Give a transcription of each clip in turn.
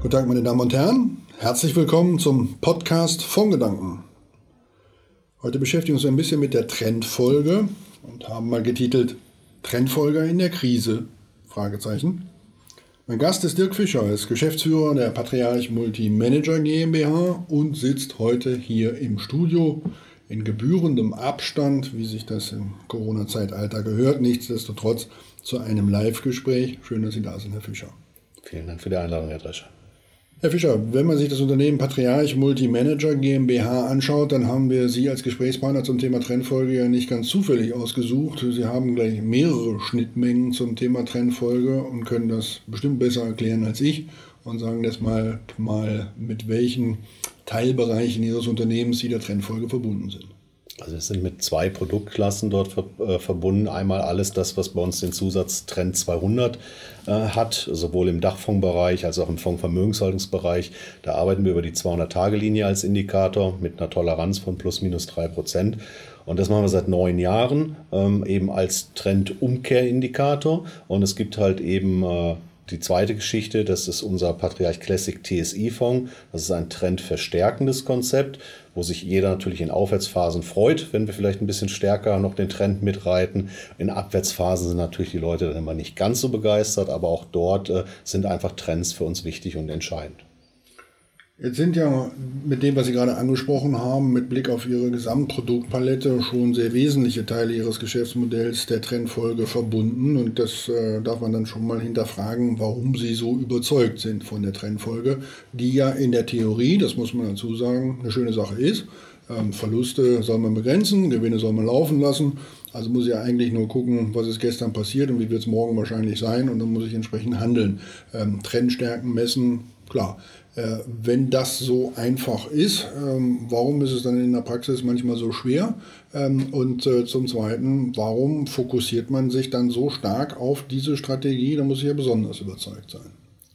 Guten Tag, meine Damen und Herren. Herzlich willkommen zum Podcast Fondgedanken. Heute beschäftigen wir uns ein bisschen mit der Trendfolge und haben mal getitelt Trendfolger in der Krise? Fragezeichen. Mein Gast ist Dirk Fischer, er ist Geschäftsführer der Patriarch Multi-Manager GmbH und sitzt heute hier im Studio in gebührendem Abstand, wie sich das im Corona-Zeitalter gehört, nichtsdestotrotz zu einem Live-Gespräch. Schön, dass Sie da sind, Herr Fischer. Vielen Dank für die Einladung, Herr Drescher. Herr Fischer, wenn man sich das Unternehmen Patriarch Multi-Manager GmbH anschaut, dann haben wir Sie als Gesprächspartner zum Thema Trendfolge ja nicht ganz zufällig ausgesucht. Sie haben gleich mehrere Schnittmengen zum Thema Trendfolge und können das bestimmt besser erklären als ich und sagen das mal mit welchen Teilbereichen Ihres Unternehmens Sie der Trendfolge verbunden sind. Also wir sind mit zwei Produktklassen dort verbunden. Einmal alles das, was bei uns den Zusatz Trend 200 hat, sowohl im Dachfondsbereich als auch im Fondsvermögenshaltungsbereich. Da arbeiten wir über die 200-Tage-Linie als Indikator mit einer Toleranz von plus minus 3%. Und das machen wir seit 9 Jahren eben als Trendumkehrindikator. Und es gibt halt eben die zweite Geschichte, das ist unser Patriarch Classic TSI-Fonds. Das ist ein trendverstärkendes Konzept, wo sich jeder natürlich in Aufwärtsphasen freut, wenn wir vielleicht ein bisschen stärker noch den Trend mitreiten. In Abwärtsphasen sind natürlich die Leute dann immer nicht ganz so begeistert, aber auch dort sind einfach Trends für uns wichtig und entscheidend. Jetzt sind ja mit dem, was Sie gerade angesprochen haben, mit Blick auf Ihre Gesamtproduktpalette schon sehr wesentliche Teile Ihres Geschäftsmodells der Trendfolge verbunden. Und das darf man dann schon mal hinterfragen, warum Sie so überzeugt sind von der Trendfolge, die ja in der Theorie, das muss man dazu sagen, eine schöne Sache ist. Verluste soll man begrenzen, Gewinne soll man laufen lassen. Also muss ich ja eigentlich nur gucken, was ist gestern passiert und wie wird es morgen wahrscheinlich sein. Und dann muss ich entsprechend handeln. Trendstärken messen, klar. Wenn das so einfach ist, warum ist es dann in der Praxis manchmal so schwer? Und zum Zweiten, warum fokussiert man sich dann so stark auf diese Strategie? Da muss ich ja besonders überzeugt sein.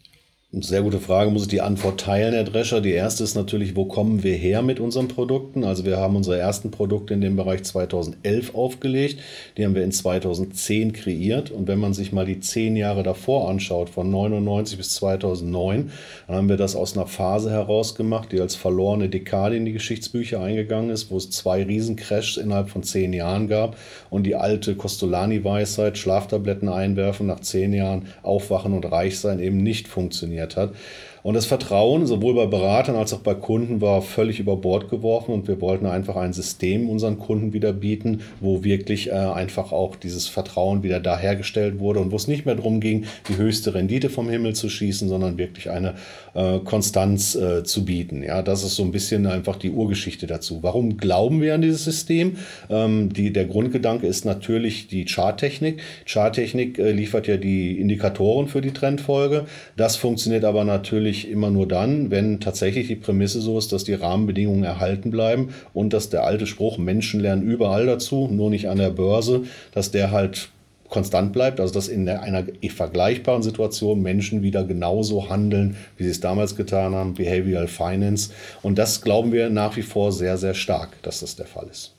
Sehr gute Frage, muss ich die Antwort teilen, Herr Drescher. Die erste ist natürlich, wo kommen wir her mit unseren Produkten? Also wir haben unsere ersten Produkte in dem Bereich 2011 aufgelegt. Die haben wir in 2010 kreiert. Und wenn man sich mal die 10 Jahre davor anschaut, von 99 bis 2009, dann haben wir das aus einer Phase heraus gemacht, die als verlorene Dekade in die Geschichtsbücher eingegangen ist, wo es 2 Riesencrashs innerhalb von 10 Jahren gab und die alte Costolani-Weisheit, Schlaftabletten einwerfen, nach 10 Jahren aufwachen und reich sein, eben nicht funktioniert hat. Und das Vertrauen, sowohl bei Beratern als auch bei Kunden, war völlig über Bord geworfen und wir wollten einfach ein System unseren Kunden wieder bieten, wo wirklich einfach auch dieses Vertrauen wieder da hergestellt wurde und wo es nicht mehr darum ging, die höchste Rendite vom Himmel zu schießen, sondern wirklich eine Konstanz zu bieten. Ja, das ist so ein bisschen einfach die Urgeschichte dazu. Warum glauben wir an dieses System? Der Grundgedanke ist natürlich die Charttechnik. Charttechnik liefert ja die Indikatoren für die Trendfolge. Das funktioniert aber natürlich immer nur dann, wenn tatsächlich die Prämisse so ist, dass die Rahmenbedingungen erhalten bleiben und dass der alte Spruch, Menschen lernen überall dazu, nur nicht an der Börse, dass der halt konstant bleibt, also dass in einer vergleichbaren Situation Menschen wieder genauso handeln, wie sie es damals getan haben, Behavioral Finance. Und das glauben wir nach wie vor sehr, sehr stark, dass das der Fall ist.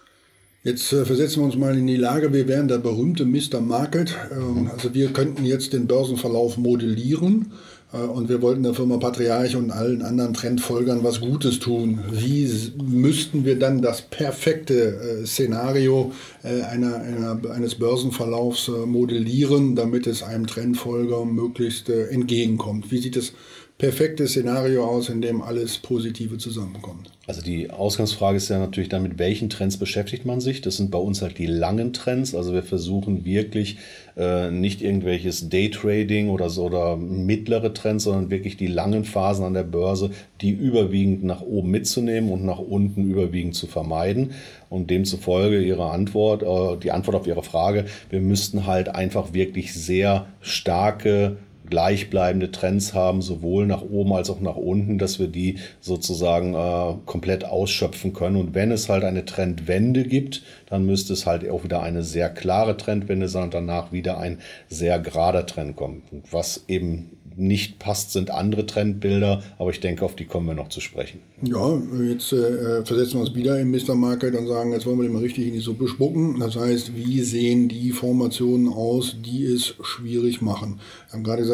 Jetzt versetzen wir uns mal in die Lage, wir wären der berühmte Mr. Market. Also wir könnten jetzt den Börsenverlauf modellieren und wir wollten der Firma Patriarch und allen anderen Trendfolgern was Gutes tun. Wie müssten wir dann das perfekte Szenario eines Börsenverlaufs modellieren, damit es einem Trendfolger möglichst entgegenkommt? Wie sieht das perfekte Szenario aus, in dem alles Positive zusammenkommt? Also die Ausgangsfrage ist ja natürlich dann, mit welchen Trends beschäftigt man sich? Das sind bei uns halt die langen Trends. Also wir versuchen wirklich nicht irgendwelches Daytrading oder so oder mittlere Trends, sondern wirklich die langen Phasen an der Börse, die überwiegend nach oben mitzunehmen und nach unten überwiegend zu vermeiden. Und demzufolge die Antwort auf Ihre Frage, wir müssten halt einfach wirklich sehr starke gleichbleibende Trends haben, sowohl nach oben als auch nach unten, dass wir die sozusagen komplett ausschöpfen können. Und wenn es halt eine Trendwende gibt, dann müsste es halt auch wieder eine sehr klare Trendwende sein und danach wieder ein sehr gerader Trend kommen. Was eben nicht passt, sind andere Trendbilder, aber ich denke, auf die kommen wir noch zu sprechen. Ja, jetzt versetzen wir uns wieder im Mr. Market und sagen, jetzt wollen wir den mal richtig in die Suppe spucken. Das heißt, wie sehen die Formationen aus, die es schwierig machen? Wir haben gerade gesagt,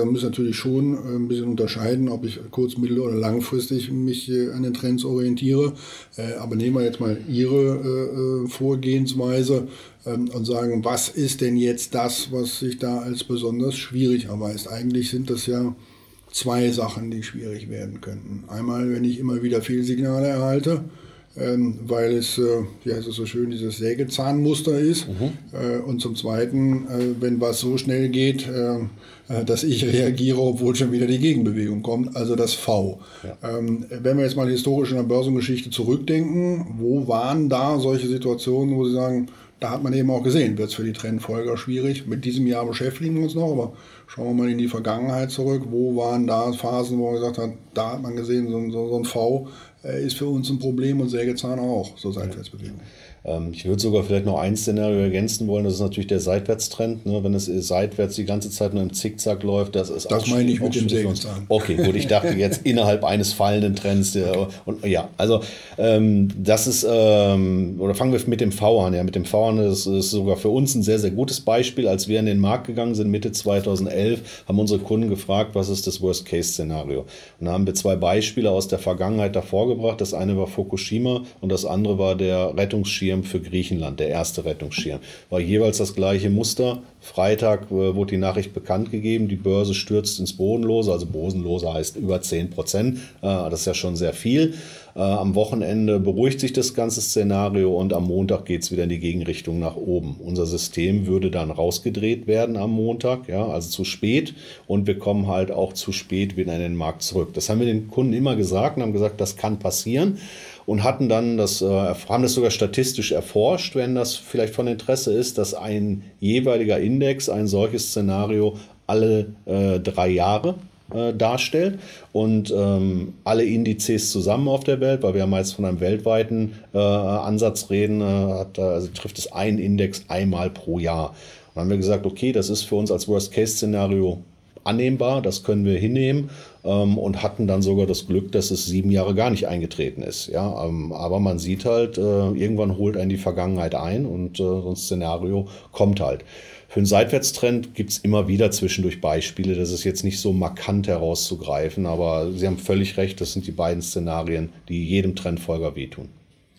muss ich natürlich schon ein bisschen unterscheiden, ob ich kurz-, mittel- oder langfristig mich an den Trends orientiere. Aber nehmen wir jetzt mal Ihre Vorgehensweise und sagen, was ist denn jetzt das, was sich da als besonders schwierig erweist? Eigentlich sind das ja zwei Sachen, die schwierig werden könnten. Einmal, wenn ich immer wieder Fehlsignale erhalte, weil es, wie heißt es so schön, dieses Sägezahnmuster ist. Und zum Zweiten, wenn was so schnell geht, dass ich reagiere, obwohl schon wieder die Gegenbewegung kommt, also das V. Ja. Wenn wir jetzt mal historisch in der Börsengeschichte zurückdenken, wo waren da solche Situationen, wo Sie sagen, da hat man eben auch gesehen, wird es für die Trendfolger schwierig. Mit diesem Jahr beschäftigen wir uns noch, aber schauen wir mal in die Vergangenheit zurück. Wo waren da Phasen, wo man gesagt hat, da hat man gesehen, so ein V ist für uns ein Problem und Sägezahn auch, so Seitwärtsbewegung. Ich würde sogar vielleicht noch ein Szenario ergänzen wollen, das ist natürlich der Seitwärtstrend. Ne? Wenn es seitwärts die ganze Zeit nur im Zickzack läuft, das ist das meine ich mit dem Sägezahn. Okay, gut, ich dachte jetzt innerhalb eines fallenden Trends. Und ja, also das ist, oder fangen wir mit dem V an. Ja, mit dem V an, das ist sogar für uns ein sehr, sehr gutes Beispiel. Als wir in den Markt gegangen sind, Mitte 2011, haben unsere Kunden gefragt, was ist das Worst-Case-Szenario? Und da haben wir zwei Beispiele aus der Vergangenheit davor gebracht. Das eine war Fukushima und das andere war der Rettungsschirm für Griechenland, der erste Rettungsschirm. War jeweils das gleiche Muster. Freitag wurde die Nachricht bekannt gegeben, die Börse stürzt ins Bodenlose, also Bodenlose heißt über 10%, das ist ja schon sehr viel. Am Wochenende beruhigt sich das ganze Szenario und am Montag geht es wieder in die Gegenrichtung nach oben. Unser System würde dann rausgedreht werden am Montag, ja, also zu spät, und wir kommen halt auch zu spät wieder in den Markt zurück. Das haben wir den Kunden immer gesagt und haben gesagt, das kann passieren. Und hatten dann haben das sogar statistisch erforscht, wenn das vielleicht von Interesse ist, dass ein jeweiliger Index ein solches Szenario alle 3 Jahre darstellt und alle Indizes zusammen auf der Welt, weil wir ja meist von einem weltweiten Ansatz reden, also trifft es einen Index einmal pro Jahr. Und dann haben wir gesagt, okay, das ist für uns als Worst-Case-Szenario annehmbar, das können wir hinnehmen, und hatten dann sogar das Glück, dass es 7 Jahre gar nicht eingetreten ist. Ja, aber man sieht halt, irgendwann holt einen die Vergangenheit ein und so ein Szenario kommt halt. Für einen Seitwärtstrend gibt es immer wieder zwischendurch Beispiele, das ist jetzt nicht so markant herauszugreifen, aber Sie haben völlig recht, das sind die beiden Szenarien, die jedem Trendfolger wehtun.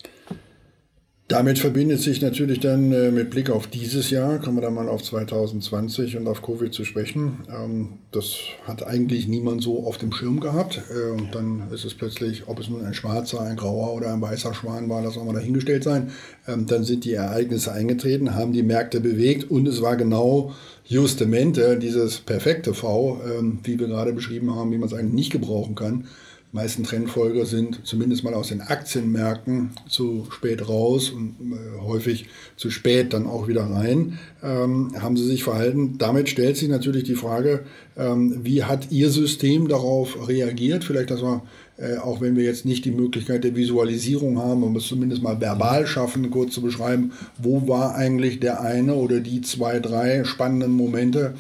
Damit verbindet sich natürlich dann mit Blick auf dieses Jahr, kommen wir dann mal auf 2020 und auf Covid zu sprechen. Das hat eigentlich niemand so auf dem Schirm gehabt. Und dann ist es plötzlich, ob es nun ein schwarzer, ein grauer oder ein weißer Schwan war, das soll mal dahingestellt sein. Dann sind die Ereignisse eingetreten, haben die Märkte bewegt und es war genau justamente dieses perfekte V, wie wir gerade beschrieben haben, wie man es eigentlich nicht gebrauchen kann. Die meisten Trendfolger sind zumindest mal aus den Aktienmärkten zu spät raus und häufig zu spät dann auch wieder rein, haben sie sich verhalten. Damit stellt sich natürlich die Frage, wie hat Ihr System darauf reagiert? Vielleicht, dass wir, auch wenn wir jetzt nicht die Möglichkeit der Visualisierung haben, um es zumindest mal verbal schaffen, kurz zu beschreiben, wo war eigentlich der eine oder die 2, 3 spannenden Momente,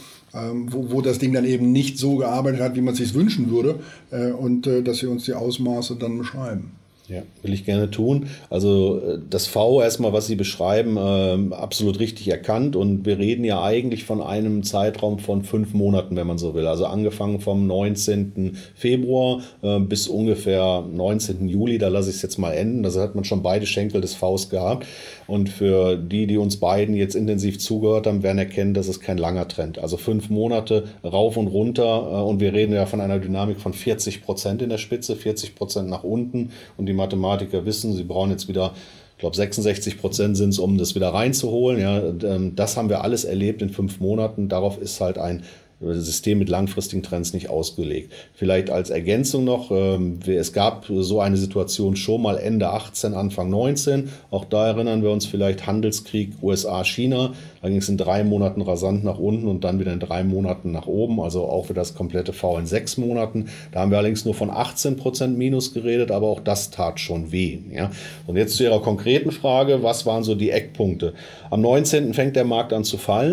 wo das Ding dann eben nicht so gearbeitet hat, wie man es sich wünschen würde, und dass Sie uns die Ausmaße dann beschreiben. Ja, will ich gerne tun. Also das V erstmal, was Sie beschreiben, absolut richtig erkannt, und wir reden ja eigentlich von einem Zeitraum von 5 Monaten, wenn man so will. Also angefangen vom 19. Februar bis ungefähr 19. Juli, da lasse ich es jetzt mal enden. Da hat man schon beide Schenkel des Vs gehabt, und für die uns beiden jetzt intensiv zugehört haben, werden erkennen, das ist kein langer Trend. Also 5 Monate rauf und runter, und wir reden ja von einer Dynamik von 40% in der Spitze, 40% nach unten, und die Mathematiker wissen, sie brauchen jetzt wieder, ich glaube 66% sind es, um das wieder reinzuholen. Ja, das haben wir alles erlebt in 5 Monaten. Darauf ist halt ein System mit langfristigen Trends nicht ausgelegt. Vielleicht als Ergänzung noch, es gab so eine Situation schon mal Ende 18, Anfang 19. Auch da erinnern wir uns vielleicht Handelskrieg USA-China. Da ging es in 3 Monaten rasant nach unten und dann wieder in 3 Monaten nach oben. Also auch für das komplette V in 6 Monaten. Da haben wir allerdings nur von 18% Minus geredet, aber auch das tat schon weh. Ja? Und jetzt zu Ihrer konkreten Frage, was waren so die Eckpunkte? Am 19. fängt der Markt an zu fallen.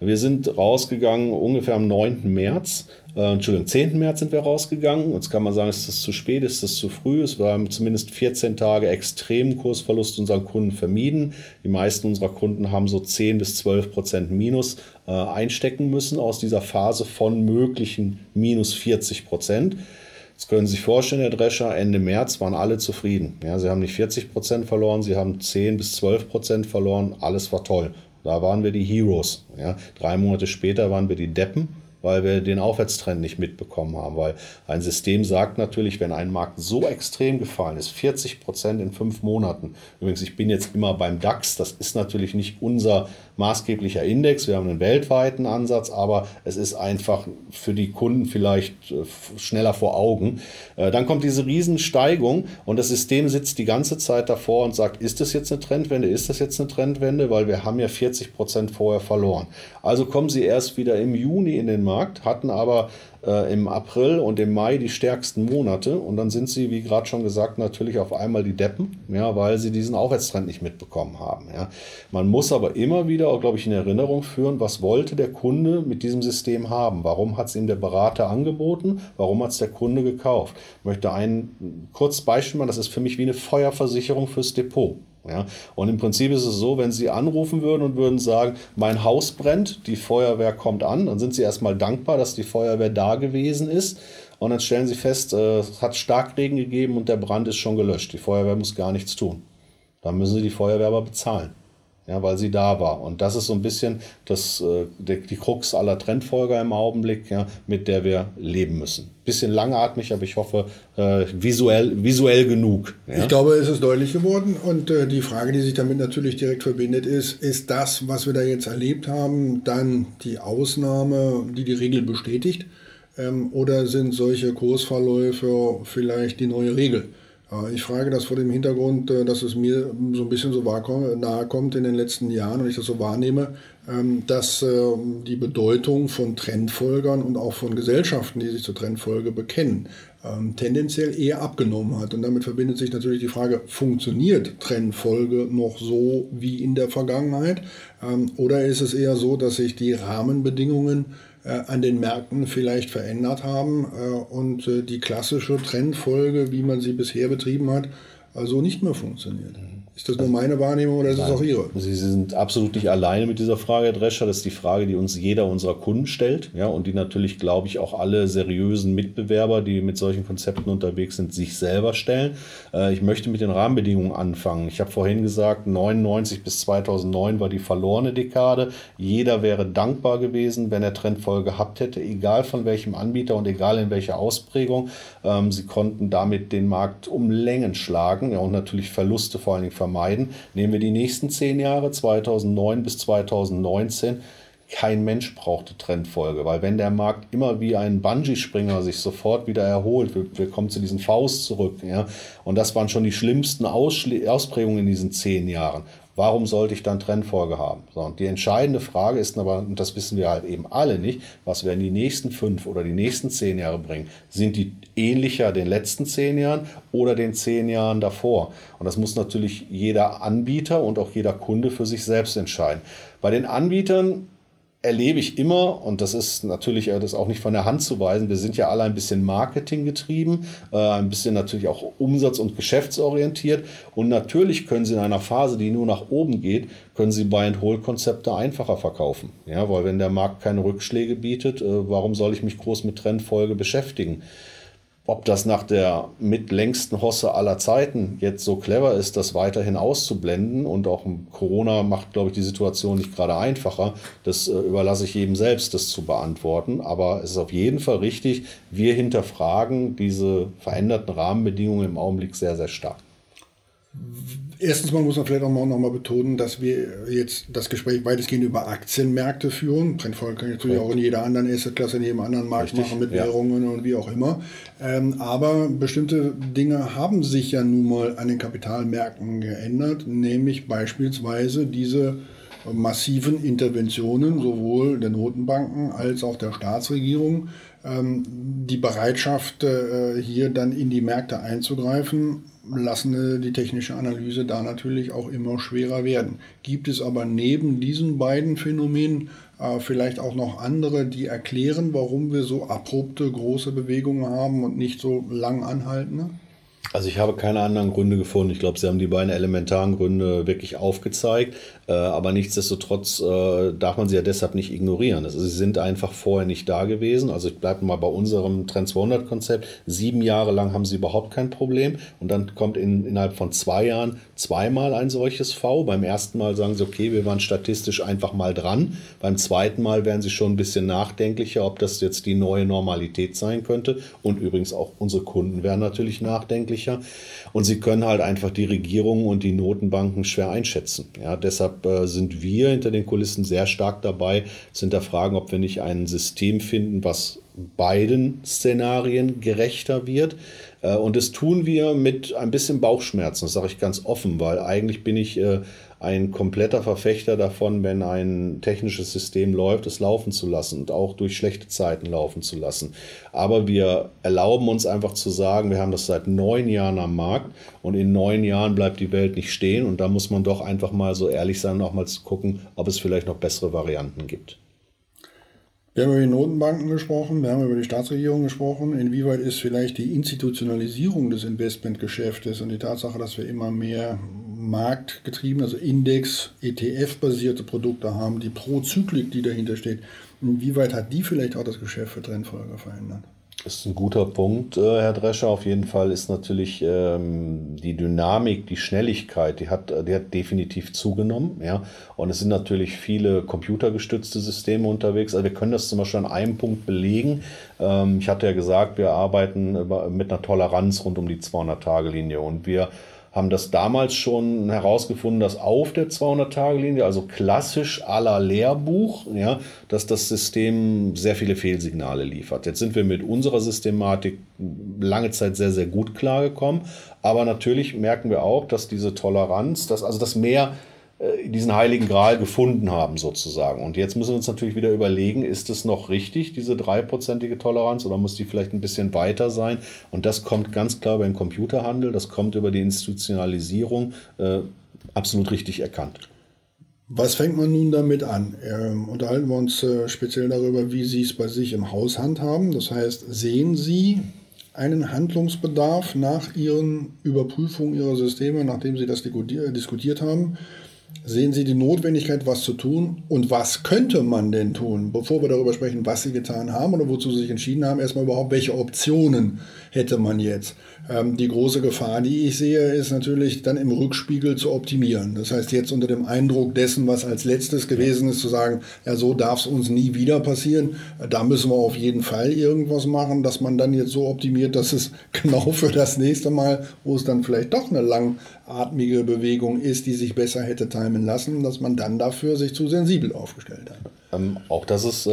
Wir sind rausgegangen ungefähr am 9. März. 10. März sind wir rausgegangen. Jetzt kann man sagen, ist das zu spät, ist das zu früh? Es war zumindest 14 Tage extremen Kursverlust unseren Kunden vermieden. Die meisten unserer Kunden haben so 10-12% Minus einstecken müssen aus dieser Phase von möglichen minus 40%. Jetzt können Sie sich vorstellen, Herr Drescher, Ende März waren alle zufrieden. Ja, sie haben nicht 40% verloren, sie haben 10-12% verloren. Alles war toll. Da waren wir die Heroes. Ja, 3 Monate später waren wir die Deppen, weil wir den Aufwärtstrend nicht mitbekommen haben. Weil ein System sagt natürlich, wenn ein Markt so extrem gefallen ist, 40% in 5 Monaten. Übrigens, ich bin jetzt immer beim DAX, das ist natürlich nicht unser maßgeblicher Index, wir haben einen weltweiten Ansatz, aber es ist einfach für die Kunden vielleicht schneller vor Augen. Dann kommt diese Riesensteigung und das System sitzt die ganze Zeit davor und sagt, ist das jetzt eine Trendwende, ist das jetzt eine Trendwende, weil wir haben ja 40% vorher verloren. Also kommen sie erst wieder im Juni in den Markt, hatten aber im April und im Mai die stärksten Monate und dann sind sie, wie gerade schon gesagt, natürlich auf einmal die Deppen, ja, weil sie diesen Aufwärtstrend nicht mitbekommen haben. Ja. Man muss aber immer wieder, glaube ich, in Erinnerung führen, was wollte der Kunde mit diesem System haben? Warum hat es ihm der Berater angeboten? Warum hat es der Kunde gekauft? Ich möchte ein kurzes Beispiel machen, das ist für mich wie eine Feuerversicherung fürs Depot. Ja, und im Prinzip ist es so, wenn Sie anrufen würden und würden sagen, mein Haus brennt, die Feuerwehr kommt an, dann sind Sie erstmal dankbar, dass die Feuerwehr da gewesen ist und dann stellen Sie fest, es hat Starkregen gegeben und der Brand ist schon gelöscht. Die Feuerwehr muss gar nichts tun. Dann müssen Sie die Feuerwehr aber bezahlen, ja, weil sie da war. Und das ist so ein bisschen die Krux aller Trendfolger im Augenblick, ja, mit der wir leben müssen. Bisschen langatmig, aber ich hoffe visuell genug. Ja? Ich glaube, es ist deutlich geworden und die Frage, die sich damit natürlich direkt verbindet, ist das, was wir da jetzt erlebt haben, dann die Ausnahme, die die Regel bestätigt, oder sind solche Kursverläufe vielleicht die neue Regel? Ich frage das vor dem Hintergrund, dass es mir so ein bisschen so nahe kommt in den letzten Jahren und ich das so wahrnehme, dass die Bedeutung von Trendfolgern und auch von Gesellschaften, die sich zur Trendfolge bekennen, tendenziell eher abgenommen hat. Und damit verbindet sich natürlich die Frage, funktioniert Trendfolge noch so wie in der Vergangenheit? Oder ist es eher so, dass sich die Rahmenbedingungen an den Märkten vielleicht verändert haben und die klassische Trendfolge, wie man sie bisher betrieben hat, also nicht mehr funktioniert? Ist das nur meine Wahrnehmung oder ist es auch Ihre? Sie sind absolut nicht alleine mit dieser Frage, Herr Drescher. Das ist die Frage, die uns jeder unserer Kunden stellt, ja, und die natürlich, glaube ich, auch alle seriösen Mitbewerber, die mit solchen Konzepten unterwegs sind, sich selber stellen. Ich möchte mit den Rahmenbedingungen anfangen. Ich habe vorhin gesagt, 99 bis 2009 war die verlorene Dekade. Jeder wäre dankbar gewesen, wenn er Trendfolge gehabt hätte, egal von welchem Anbieter und egal in welcher Ausprägung. Sie konnten damit den Markt um Längen schlagen, ja, und natürlich Verluste vor allen Dingen vermeiden. Nehmen wir die nächsten 10 Jahre, 2009 bis 2019. Kein Mensch brauchte Trendfolge, weil wenn der Markt immer wie ein Bungee-Springer sich sofort wieder erholt, wir kommen zu diesen Faust zurück, ja, und das waren schon die schlimmsten Ausprägungen in diesen 10 Jahren. Warum sollte ich dann Trendfolge haben? So, und die entscheidende Frage ist aber, und das wissen wir halt eben alle nicht, was werden die nächsten 5 oder die nächsten 10 Jahre bringen? Sind die ähnlicher den letzten 10 Jahren oder den 10 Jahren davor? Und das muss natürlich jeder Anbieter und auch jeder Kunde für sich selbst entscheiden. Bei den Anbietern erlebe ich immer, und das ist natürlich das auch nicht von der Hand zu weisen, wir sind ja alle ein bisschen Marketing getrieben, ein bisschen natürlich auch umsatz- und geschäftsorientiert und natürlich können Sie in einer Phase, die nur nach oben geht, können Sie Buy-and-Hold-Konzepte einfacher verkaufen. Ja, weil wenn der Markt keine Rückschläge bietet, warum soll ich mich groß mit Trendfolge beschäftigen? Ob das nach der mitlängsten Hosse aller Zeiten jetzt so clever ist, das weiterhin auszublenden und auch Corona macht, glaube ich, die Situation nicht gerade einfacher, das überlasse ich jedem selbst, das zu beantworten. Aber es ist auf jeden Fall richtig, wir hinterfragen diese veränderten Rahmenbedingungen im Augenblick sehr, sehr stark. Erstens mal muss man vielleicht auch noch mal betonen, dass wir jetzt das Gespräch weitestgehend über Aktienmärkte führen. Trendfolge kann ich natürlich auch in jeder anderen Assetklasse, in jedem anderen Markt machen, mit Währungen und wie auch immer. Aber bestimmte Dinge haben sich ja nun mal an den Kapitalmärkten geändert, nämlich beispielsweise diese massiven Interventionen sowohl der Notenbanken als auch der Staatsregierung, die Bereitschaft, hier dann in die Märkte einzugreifen, lassen die technische Analyse da natürlich auch immer schwerer werden. Gibt es aber neben diesen beiden Phänomenen vielleicht auch noch andere, die erklären, warum wir so abrupte, große Bewegungen haben und nicht so lang anhaltende? Also ich habe keine anderen Gründe gefunden. Ich glaube, Sie haben die beiden elementaren Gründe wirklich aufgezeigt. Aber nichtsdestotrotz darf man sie ja deshalb nicht ignorieren. Also sie sind einfach vorher nicht da gewesen. Also ich bleibe mal bei unserem Trend 200 Konzept. 7 Jahre lang haben sie überhaupt kein Problem. Und dann kommt innerhalb von 2 Jahren zweimal ein solches V. Beim ersten Mal sagen sie, okay, wir waren statistisch einfach mal dran. Beim zweiten Mal werden sie schon ein bisschen nachdenklicher, ob das jetzt die neue Normalität sein könnte. Und übrigens auch unsere Kunden werden natürlich nachdenklicher. Und sie können halt einfach die Regierungen und die Notenbanken schwer einschätzen. Ja, deshalb sind wir hinter den Kulissen sehr stark dabei, zu hinterfragen, ob wir nicht ein System finden, was beiden Szenarien gerechter wird. Und das tun wir mit ein bisschen Bauchschmerzen, das sage ich ganz offen, weil eigentlich bin ich ein kompletter Verfechter davon, wenn ein technisches System läuft, es laufen zu lassen und auch durch schlechte Zeiten laufen zu lassen. Aber wir erlauben uns einfach zu sagen, wir haben das seit 9 Jahren am Markt und in 9 Jahren bleibt die Welt nicht stehen und da muss man doch einfach mal so ehrlich sein und auch mal zu gucken, ob es vielleicht noch bessere Varianten gibt. Wir haben über die Notenbanken gesprochen, wir haben über die Staatsregierung gesprochen. Inwieweit ist vielleicht die Institutionalisierung des Investmentgeschäftes und die Tatsache, dass wir immer mehr marktgetrieben, also Index, ETF-basierte Produkte haben, die Prozyklik, die dahinter steht, inwieweit hat die vielleicht auch das Geschäft für Trendfolger verändert? Das ist ein guter Punkt, Herr Drescher. Auf jeden Fall ist natürlich die Dynamik, die Schnelligkeit, die hat definitiv zugenommen. Ja? Und es sind natürlich viele computergestützte Systeme unterwegs. Also wir können das zum Beispiel an einem Punkt belegen. Ich hatte ja gesagt, wir arbeiten mit einer Toleranz rund um die 200-Tage-Linie und wir haben das damals schon herausgefunden, dass auf der 200-Tage-Linie, also klassisch à la Lehrbuch, ja, dass das System sehr viele Fehlsignale liefert. Jetzt sind wir mit unserer Systematik lange Zeit sehr, sehr gut klargekommen. Aber natürlich merken wir auch, dass diese Toleranz, dass mehr diesen heiligen Gral gefunden haben sozusagen. Und jetzt müssen wir uns natürlich wieder überlegen, ist es noch richtig, diese 3%ige Toleranz, oder muss die vielleicht ein bisschen weiter sein? Und das kommt ganz klar über den Computerhandel, das kommt über die Institutionalisierung, absolut richtig erkannt. Was fängt man nun damit an? Unterhalten wir uns speziell darüber, wie Sie es bei sich im Haus handhaben. Das heißt, sehen Sie einen Handlungsbedarf nach Ihren Überprüfungen Ihrer Systeme, nachdem Sie das diskutiert haben? Sehen Sie die Notwendigkeit, was zu tun und was könnte man denn tun, bevor wir darüber sprechen, was Sie getan haben oder wozu Sie sich entschieden haben, erstmal überhaupt, welche Optionen hätte man jetzt? Die große Gefahr, die ich sehe, ist natürlich dann im Rückspiegel zu optimieren. Das heißt, jetzt unter dem Eindruck dessen, was als letztes gewesen ist, zu sagen, ja, so darf es uns nie wieder passieren. Da müssen wir auf jeden Fall irgendwas machen, dass man dann jetzt so optimiert, dass es genau für das nächste Mal, wo es dann vielleicht doch eine langatmige Bewegung ist, die sich besser hätte timen lassen, dass man dann dafür sich zu sensibel aufgestellt hat. Auch das ist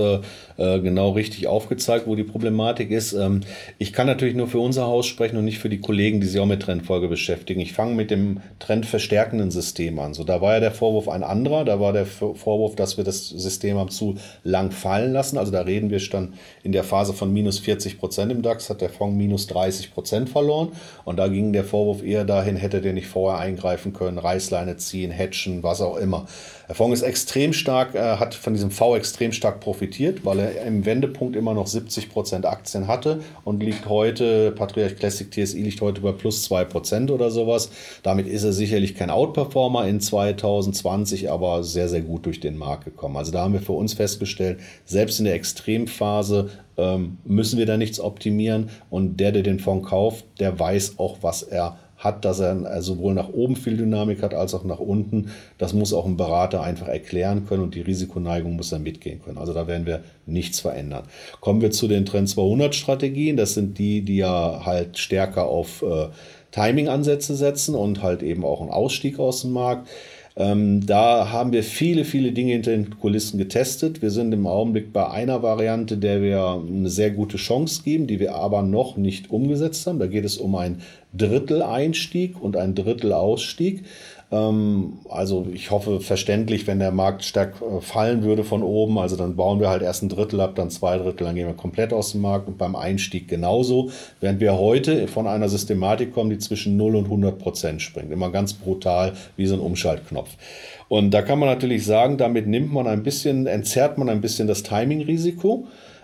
genau richtig aufgezeigt, wo die Problematik ist. Ich kann natürlich nur für unser Haus sprechen und nicht für die Kollegen, die sich auch mit Trendfolge beschäftigen. Ich fange mit dem trendverstärkenden System an. So, da war ja der Vorwurf ein anderer. Da war der Vorwurf, dass wir das System haben zu lang fallen lassen. Also da reden wir dann in der Phase von minus 40% im DAX, hat der Fonds minus 30% verloren. Und da ging der Vorwurf eher dahin, hätte der nicht vorher eingreifen können, Reißleine ziehen, hatchen, was auch immer. Der Fonds ist extrem stark, hat von diesem V extrem stark profitiert, weil er im Wendepunkt immer noch 70% Aktien hatte und liegt heute, Patriarch Classic TSI liegt heute bei plus 2% oder sowas. Damit ist er sicherlich kein Outperformer in 2020, aber sehr, sehr gut durch den Markt gekommen. Also da haben wir für uns festgestellt, selbst in der Extremphase müssen wir da nichts optimieren und der den Fonds kauft, der weiß auch, was er hat, dass er sowohl nach oben viel Dynamik hat, als auch nach unten. Das muss auch ein Berater einfach erklären können und die Risikoneigung muss er mitgehen können. Also da werden wir nichts verändern. Kommen wir zu den Trend 200 Strategien. Das sind die ja halt stärker auf Timing-Ansätze setzen und halt eben auch einen Ausstieg aus dem Markt. Da haben wir viele, viele Dinge hinter den Kulissen getestet. Wir sind im Augenblick bei einer Variante, der wir eine sehr gute Chance geben, die wir aber noch nicht umgesetzt haben. Da geht es um ein Drittel Einstieg und ein Drittel Ausstieg. Also ich hoffe verständlich, wenn der Markt stark fallen würde von oben, also dann bauen wir halt erst ein Drittel ab, dann 2/3, dann gehen wir komplett aus dem Markt und beim Einstieg genauso, während wir heute von einer Systematik kommen, die zwischen 0 und 100% springt, immer ganz brutal wie so ein Umschaltknopf. Und da kann man natürlich sagen, damit entzerrt man ein bisschen das Timing-Risiko.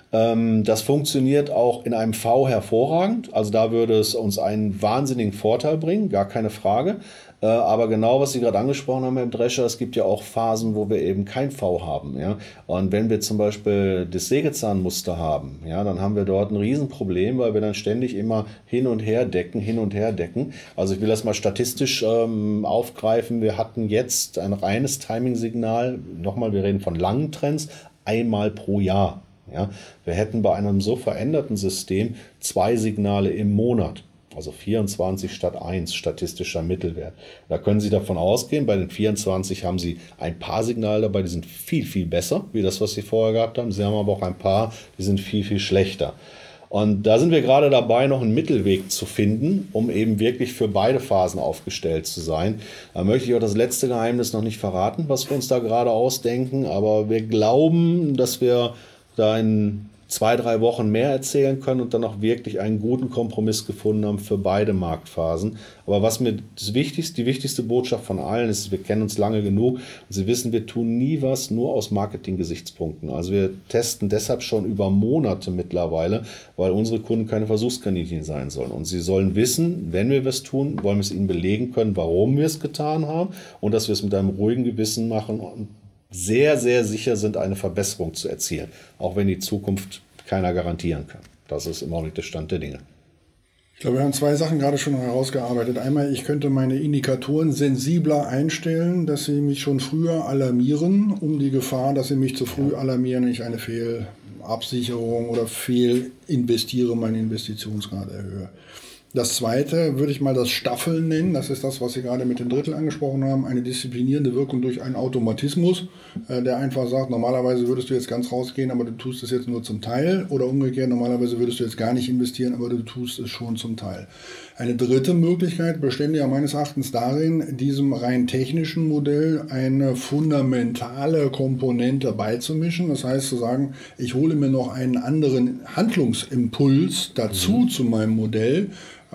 Das funktioniert auch in einem V hervorragend. Also da würde es uns einen wahnsinnigen Vorteil bringen, gar keine Frage. Aber genau, was Sie gerade angesprochen haben, Herr Drescher, es gibt ja auch Phasen, wo wir eben kein V haben. Ja? Und wenn wir zum Beispiel das Sägezahnmuster haben, ja, dann haben wir dort ein Riesenproblem, weil wir dann ständig immer hin und her decken. Also ich will das mal statistisch aufgreifen. Wir hatten jetzt ein reines Timing-Signal, nochmal, wir reden von langen Trends, einmal pro Jahr. Ja, wir hätten bei einem so veränderten System 2 Signale im Monat, also 24 statt 1 statistischer Mittelwert. Da können Sie davon ausgehen, bei den 24 haben Sie ein paar Signale dabei, die sind viel, viel besser, wie das, was Sie vorher gehabt haben. Sie haben aber auch ein paar, die sind viel, viel schlechter. Und da sind wir gerade dabei, noch einen Mittelweg zu finden, um eben wirklich für beide Phasen aufgestellt zu sein. Da möchte ich auch das letzte Geheimnis noch nicht verraten, was wir uns da gerade ausdenken, aber wir glauben, dass wir da in 2-3 Wochen mehr erzählen können und dann auch wirklich einen guten Kompromiss gefunden haben für beide Marktphasen. Aber was mir die wichtigste Botschaft von allen ist, wir kennen uns lange genug und Sie wissen, wir tun nie was nur aus Marketing-Gesichtspunkten. Also wir testen deshalb schon über Monate mittlerweile, weil unsere Kunden keine Versuchskaninchen sein sollen. Und sie sollen wissen, wenn wir was tun, wollen wir es ihnen belegen können, warum wir es getan haben und dass wir es mit einem ruhigen Gewissen machen und sehr, sehr sicher sind, eine Verbesserung zu erzielen, auch wenn die Zukunft keiner garantieren kann. Das ist immer noch nicht der Stand der Dinge. Ich glaube, wir haben 2 Sachen gerade schon herausgearbeitet. Einmal, ich könnte meine Indikatoren sensibler einstellen, dass sie mich schon früher alarmieren, um die Gefahr, dass sie mich zu früh alarmieren, ich eine Fehlabsicherung oder fehlinvestiere, meinen Investitionsgrad erhöhe. Das Zweite würde ich mal das Staffeln nennen. Das ist das, was Sie gerade mit dem Drittel angesprochen haben. Eine disziplinierende Wirkung durch einen Automatismus, der einfach sagt, normalerweise würdest du jetzt ganz rausgehen, aber du tust es jetzt nur zum Teil. Oder umgekehrt, normalerweise würdest du jetzt gar nicht investieren, aber du tust es schon zum Teil. Eine dritte Möglichkeit bestände ja meines Erachtens darin, diesem rein technischen Modell eine fundamentale Komponente beizumischen. Das heißt zu sagen, ich hole mir noch einen anderen Handlungsimpuls dazu zu meinem Modell.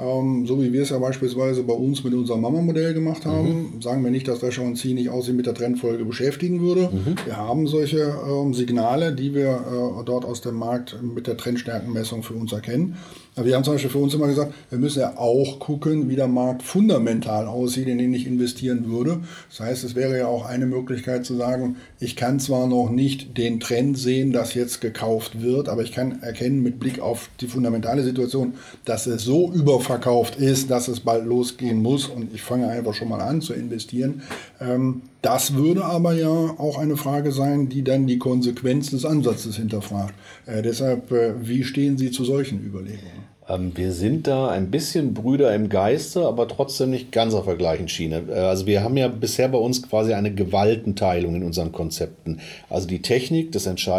So wie wir es ja beispielsweise bei uns mit unserem Mama-Modell gemacht haben, sagen wir nicht, dass Drescher und Sie nicht aussehen mit der Trendfolge beschäftigen würde. Wir haben solche Signale, die wir dort aus dem Markt mit der Trendstärkenmessung für uns erkennen. Aber wir haben zum Beispiel für uns immer gesagt, wir müssen ja auch gucken, wie der Markt fundamental aussieht, in den ich investieren würde. Das heißt, es wäre ja auch eine Möglichkeit zu sagen, ich kann zwar noch nicht den Trend sehen, dass jetzt gekauft wird, aber ich kann erkennen mit Blick auf die fundamentale Situation, dass es so überverkauft ist, dass es bald losgehen muss und ich fange einfach schon mal an zu investieren. Das würde aber ja auch eine Frage sein, die dann die Konsequenz des Ansatzes hinterfragt. Deshalb, wie stehen Sie zu solchen Überlegungen? Wir sind da ein bisschen Brüder im Geiste, aber trotzdem nicht ganz auf der gleichen Schiene. Also wir haben ja bisher bei uns quasi eine Gewaltenteilung in unseren Konzepten. Also die Technik,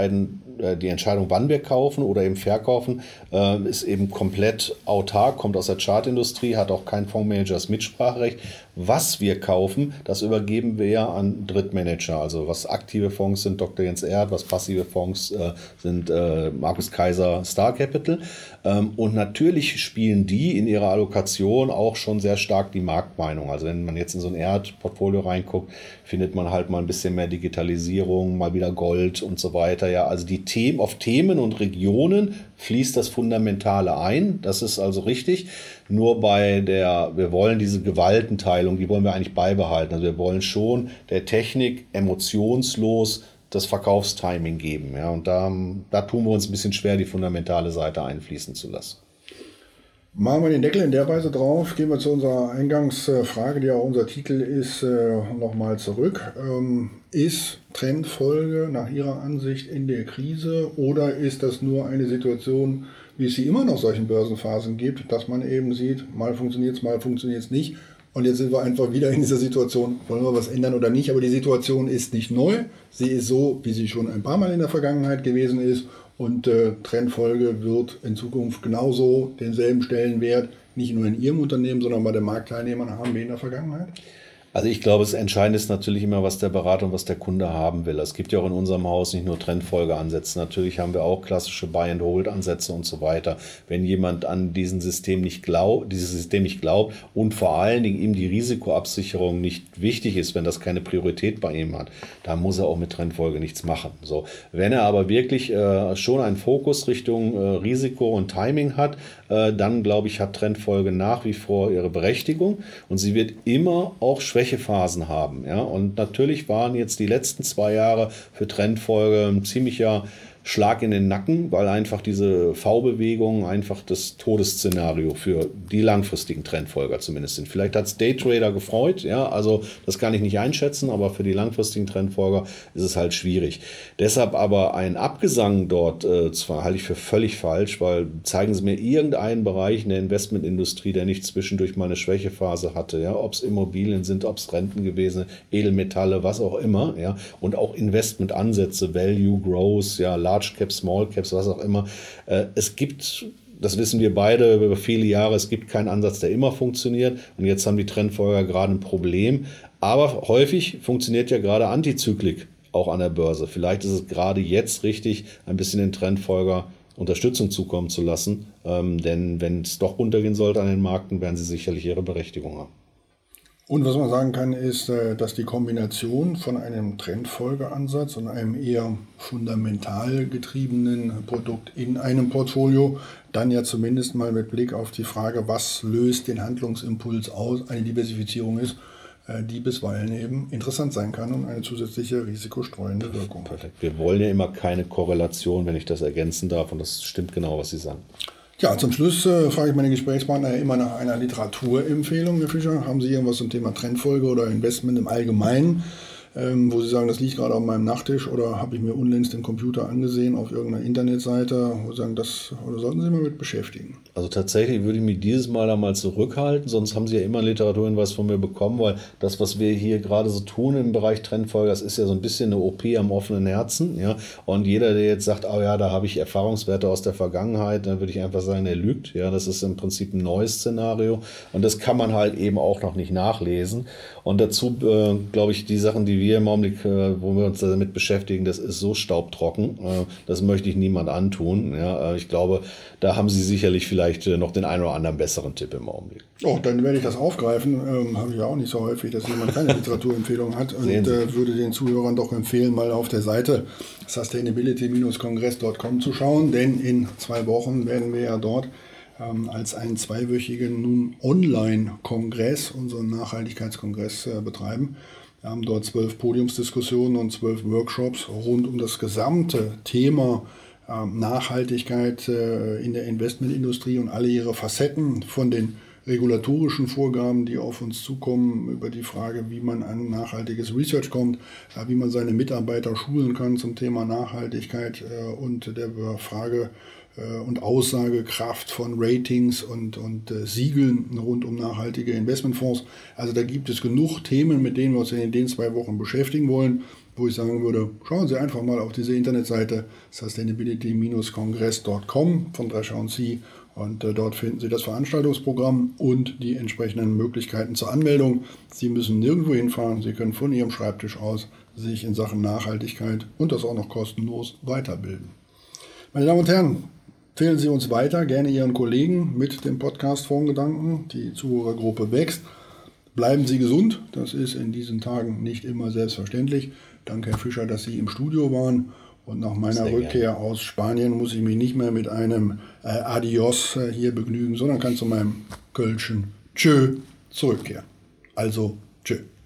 die Entscheidung, wann wir kaufen oder eben verkaufen, ist eben komplett autark, kommt aus der Chartindustrie, hat auch kein Fondsmanager das Mitspracherecht. Was wir kaufen, das übergeben wir ja an Drittmanager. Also was aktive Fonds sind, Dr. Jens Erhardt, was passive Fonds sind Markus Kaiser, Star Capital. Und natürlich spielen die in ihrer Allokation auch schon sehr stark die Marktmeinung. Also wenn man jetzt in so ein Erhardt-Portfolio reinguckt, findet man halt mal ein bisschen mehr Digitalisierung, mal wieder Gold und so weiter. Ja, also auf Themen und Regionen fließt das Fundamentale ein. Das ist also richtig. Nur wir wollen diese Gewaltenteilung, die wollen wir eigentlich beibehalten. Also wir wollen schon der Technik emotionslos das Verkaufstiming geben. Ja, und da tun wir uns ein bisschen schwer, die fundamentale Seite einfließen zu lassen. Machen wir den Deckel in der Weise drauf, gehen wir zu unserer Eingangsfrage, die auch unser Titel ist, nochmal zurück. Ist Trendfolge nach Ihrer Ansicht in der Krise oder ist das nur eine Situation, wie es sie immer noch solchen Börsenphasen gibt, dass man eben sieht, mal funktioniert es nicht und jetzt sind wir einfach wieder in dieser Situation, wollen wir was ändern oder nicht, aber die Situation ist nicht neu, sie ist so, wie sie schon ein paar Mal in der Vergangenheit gewesen ist. Und Trendfolge wird in Zukunft genauso denselben Stellenwert, nicht nur in Ihrem Unternehmen, sondern bei den Marktteilnehmern haben wie in der Vergangenheit? Also ich glaube, das Entscheidende ist natürlich immer, was der Berater und was der Kunde haben will. Es gibt ja auch in unserem Haus nicht nur Trendfolgeansätze. Natürlich haben wir auch klassische Buy-and-Hold-Ansätze und so weiter. Wenn jemand an dieses System nicht glaubt und vor allen Dingen ihm die Risikoabsicherung nicht wichtig ist, wenn das keine Priorität bei ihm hat, dann muss er auch mit Trendfolge nichts machen. So, wenn er aber wirklich schon einen Fokus Richtung Risiko und Timing hat, dann glaube ich, hat Trendfolge nach wie vor ihre Berechtigung und sie wird immer auch Schwächephasen haben. Ja? Und natürlich waren jetzt die letzten 2 Jahre für Trendfolge ein ziemlicher Schlag in den Nacken, weil einfach diese V-Bewegungen einfach das Todesszenario für die langfristigen Trendfolger zumindest sind. Vielleicht hat es Daytrader gefreut, ja, also das kann ich nicht einschätzen, aber für die langfristigen Trendfolger ist es halt schwierig. Deshalb aber ein Abgesang dort zwar halte ich für völlig falsch, weil zeigen Sie mir irgendeinen Bereich in der Investmentindustrie, der nicht zwischendurch mal eine Schwächephase hatte, ja, ob es Immobilien sind, ob es Renten gewesen, Edelmetalle, was auch immer, ja, und auch Investmentansätze, Value, Growth, ja, Large Caps, Small Caps, was auch immer. Es gibt, das wissen wir beide über viele Jahre, es gibt keinen Ansatz, der immer funktioniert. Und jetzt haben die Trendfolger gerade ein Problem. Aber häufig funktioniert ja gerade Antizyklik auch an der Börse. Vielleicht ist es gerade jetzt richtig, ein bisschen den Trendfolger Unterstützung zukommen zu lassen. Denn wenn es doch runtergehen sollte an den Märkten, werden sie sicherlich ihre Berechtigung haben. Und was man sagen kann, ist, dass die Kombination von einem Trendfolgeansatz und einem eher fundamental getriebenen Produkt in einem Portfolio dann ja zumindest mal mit Blick auf die Frage, was löst den Handlungsimpuls aus, eine Diversifizierung ist, die bisweilen eben interessant sein kann und eine zusätzliche risikostreuende Wirkung hat. Wir wollen ja immer keine Korrelation, wenn ich das ergänzen darf, und das stimmt genau, was Sie sagen. Ja, zum Schluss frage ich meine Gesprächspartner immer nach einer Literaturempfehlung, Herr Fischer. Haben Sie irgendwas zum Thema Trendfolge oder Investment im Allgemeinen, wo Sie sagen, das liegt gerade auf meinem Nachttisch, oder habe ich mir unlängst den Computer angesehen auf irgendeiner Internetseite, wo Sie sagen, das oder sollten Sie sich mal mit beschäftigen? Also tatsächlich würde ich mich dieses Mal einmal zurückhalten, sonst haben Sie ja immer einen Literaturhinweis von mir bekommen, weil das, was wir hier gerade so tun im Bereich Trendfolge, das ist ja so ein bisschen eine OP am offenen Herzen. Ja? Und jeder, der jetzt sagt, oh ja, da habe ich Erfahrungswerte aus der Vergangenheit, dann würde ich einfach sagen, der lügt. Ja? Das ist im Prinzip ein neues Szenario und das kann man halt eben auch noch nicht nachlesen. Und dazu, glaube ich, die Sachen, die wir im Augenblick, wo wir uns damit beschäftigen, das ist so staubtrocken, das möchte ich niemand antun. Ja? Ich glaube, da haben Sie sicherlich vielleicht noch den einen oder anderen besseren Tipp im Augenblick. Oh, dann werde ich das aufgreifen. Habe ich ja auch nicht so häufig, dass jemand keine Literaturempfehlung hat und würde den Zuhörern doch empfehlen, mal auf der Seite sustainability-kongress.com zu schauen, denn in 2 Wochen werden wir ja dort als einen 2-wöchigen nun Online-Kongress, unseren Nachhaltigkeitskongress betreiben. Wir haben dort 12 Podiumsdiskussionen und 12 Workshops rund um das gesamte Thema Nachhaltigkeit in der Investmentindustrie und alle ihre Facetten, von den regulatorischen Vorgaben, die auf uns zukommen, über die Frage, wie man an nachhaltiges Research kommt, wie man seine Mitarbeiter schulen kann zum Thema Nachhaltigkeit und der Frage und Aussagekraft von Ratings und Siegeln rund um nachhaltige Investmentfonds. Also da gibt es genug Themen, mit denen wir uns in den 2 Wochen beschäftigen wollen, wo ich sagen würde, schauen Sie einfach mal auf diese Internetseite sustainability-kongress.com von Drescher & Sie und dort finden Sie das Veranstaltungsprogramm und die entsprechenden Möglichkeiten zur Anmeldung. Sie müssen nirgendwo hinfahren, Sie können von Ihrem Schreibtisch aus sich in Sachen Nachhaltigkeit und das auch noch kostenlos weiterbilden. Meine Damen und Herren, empfehlen Sie uns weiter, gerne Ihren Kollegen mit dem Podcast Fondsgedanken. Die Zuhörergruppe wächst. Bleiben Sie gesund, das ist in diesen Tagen nicht immer selbstverständlich. Danke, Herr Fischer, dass Sie im Studio waren. Und nach meiner Rückkehr aus Spanien muss ich mich nicht mehr mit einem Adios hier begnügen, sondern kann zu meinem Kölschen Tschö zurückkehren. Also Tschö.